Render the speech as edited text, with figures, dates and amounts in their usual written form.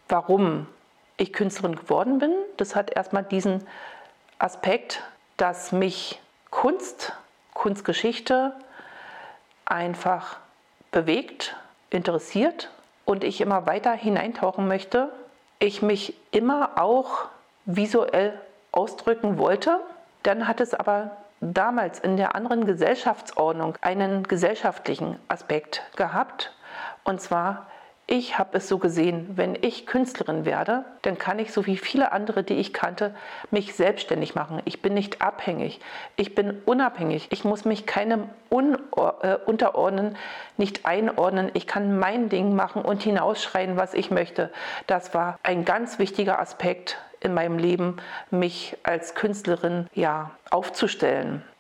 warum ich Künstlerin geworden bin. Das hat erstmal diesen Aspekt, dass mich Kunstgeschichte einfach bewegt, interessiert und ich immer weiter hineintauchen möchte. Ich mich immer auch visuell ausdrücken wollte. Dann hat es aber damals in der anderen Gesellschaftsordnung einen gesellschaftlichen Aspekt gehabt. Und zwar, ich habe es so gesehen, wenn ich Künstlerin werde, dann kann ich, so wie viele andere, die ich kannte, mich selbstständig machen. Ich bin nicht abhängig, ich bin unabhängig. Ich muss mich keinem unterordnen, nicht einordnen. Ich kann mein Ding machen und hinausschreien, was ich möchte. Das war ein ganz wichtiger Aspekt in meinem Leben, mich als Künstlerin aufzustellen.